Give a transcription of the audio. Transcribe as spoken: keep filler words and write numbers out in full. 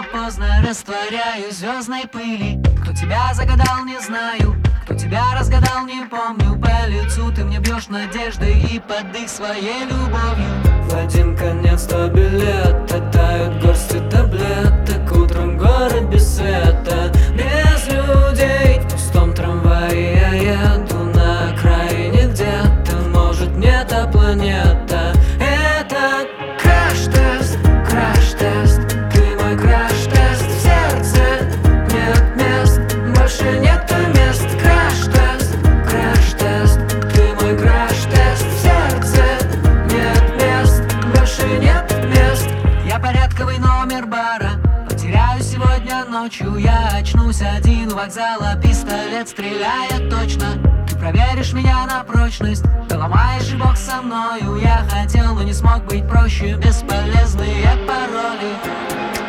поздно растворяюсь в звездной пыли. Кто тебя загадал, не знаю, кто тебя разгадал, не помню. По лицу ты мне бьешь надеждой и под их своей любовью. В один конец то билет, тают горсти таблеток. Утром город без света, без людей. В пустом трамвае я еду на окраине где-то. Может, не та планета. Это краш-тест, краш-тест. Ты мой краш-тест. В сердце нет мест, больше нету мест. Краш-тест, краш-тест. Ты мой краш-тест. В сердце нет мест, больше нет мест. Я порядковый номер бара, потеряю сегодня ночью. Я очнусь один у вокзала, пистолет стреляет точно. Ты проверишь меня на прочность, ты ломаешь и бог со мною. Я хотел, но не смог быть проще, бесполезные пароли.